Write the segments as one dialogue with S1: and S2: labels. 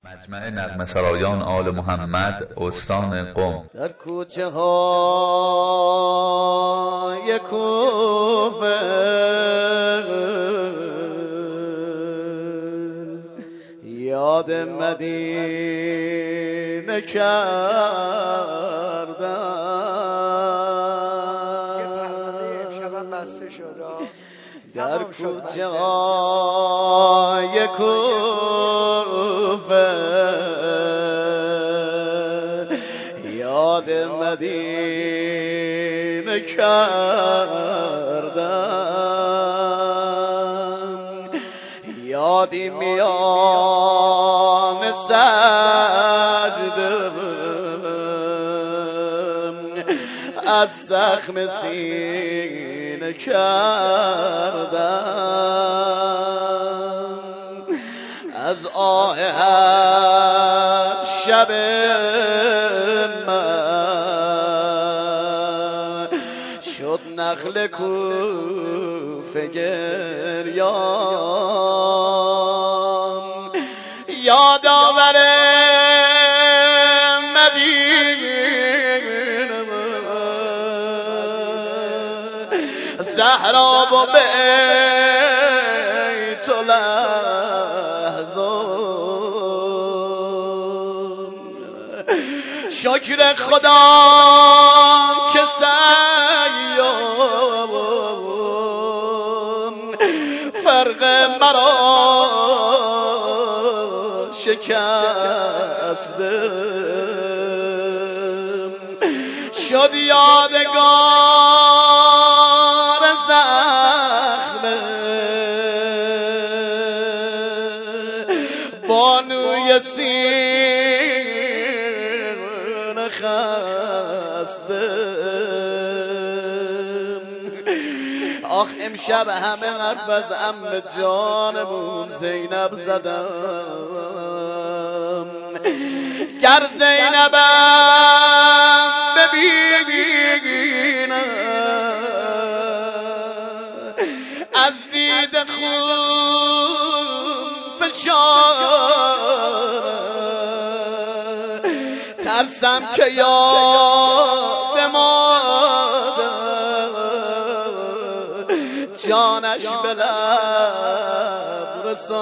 S1: مجمع نغمه سرایان آل محمد استان قم
S2: در کوچه های کوفه یاد مدینه کردم در کوچه های کوفه یاد مدینه کردم یادی میان سجده از زخم سینه کردم از آه هر شب من شد نخل کوفه گریان یادآور زهرا و بیت لحظان شکر خدا که سیام فرق مرا شکسته شد یادگار زخمه بانوی سینه خسته آخ امشب همه حرف از عم جانمون زینب زدم گر زینبم ببینم از دید خون فشارم ترسم که یاد مادر جانش به لب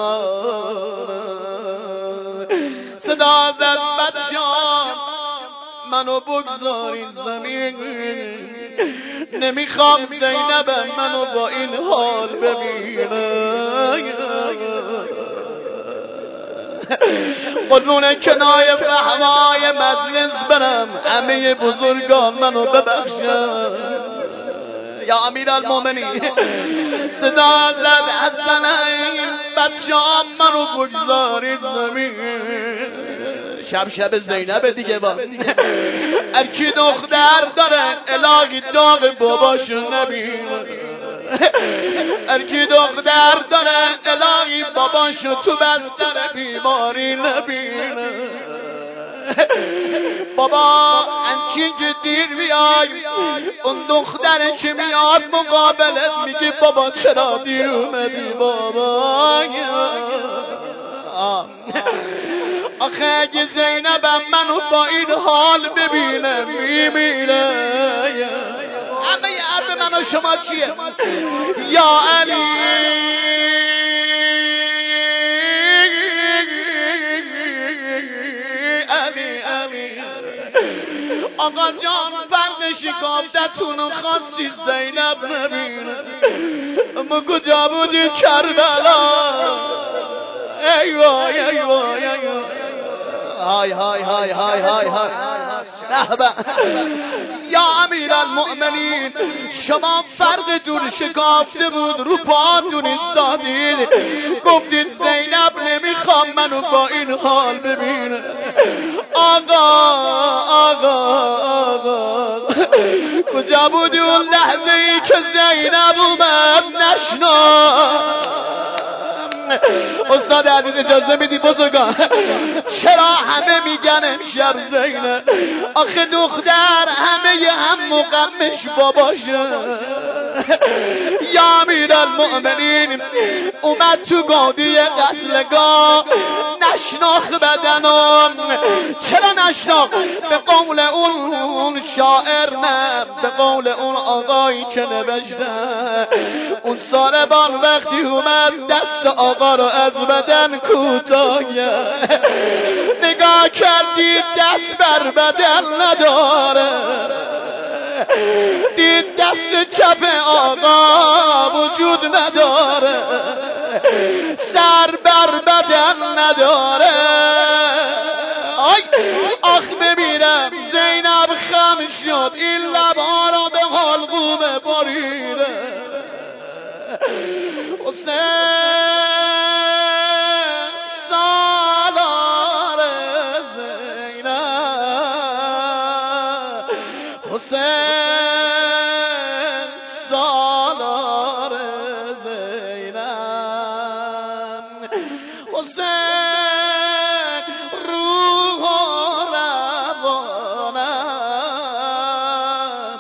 S2: رسانم صدا زد بچه‌ام منو بگذارین زمین نمیخوام زینب منو با این حال ببینم قربون کنای فهمای مجلس برم همه بزرگان منو ببخشن یا امیرالمومنین صدا زد حسن بچه‌ام منو بگذارید زمین شب زینب دیگه با هرکی دختر داره الهی داغ باباشو نبینه هرکی دختر داره الهی باباشو تو بستر بیماری نبینه بابا انچین که دیر بیای اون دختره که میاد مقابلت میگه بابا چرا دیر اومدی بابا آخه اگه زینبم منو با این حال ببینه میمیره همه حرف من و شما چیه یا علی آقا جان فرق شکافتتونو خواستی زینب نبینه اما کجا بودی کربلا ای وای ای وای ای وای های های های های های های رهبه یا امیرالمؤمنین شما فرق دور شکافته بود رو پاتون ایستادید گفتید زینب نمیخوام منو با این حال ببینه آقا کجا بودی اون لحظه ای که زینب اومد نشناخت استاد عزیز اجازه میدی بزرگان چرا همه میگن امشب زینب آخه دختر همه هم مقمش باباشه یا امیرالمؤمنین اومد تو گودی قتلگاه نشناخ بدنم. چرا نشناخ؟ به قول اون شاعر نه، به قول اون آقایی که نوشته اون ساربان وقتی اومد دست آقا رو از بدن کوتاه نگاه کردی دست بر بدن نداره، دید دست چپ آقا وجود نداره، سر بر بدن نداره. آخ ببینم زینب خم شد، این لبا را به حلقوم بریده. حسین سالار زینب، حسین سالار زینب، حسین روح و روانم،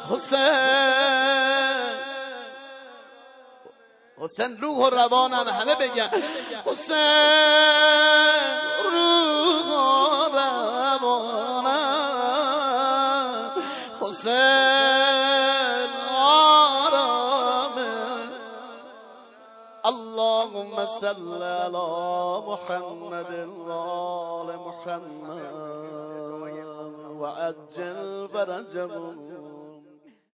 S2: حسین روح و روانم. همه بگن حسین روح و روانم، حسین آرامه. اللهم صل على محمد وآل محمد وعجل فرجهم.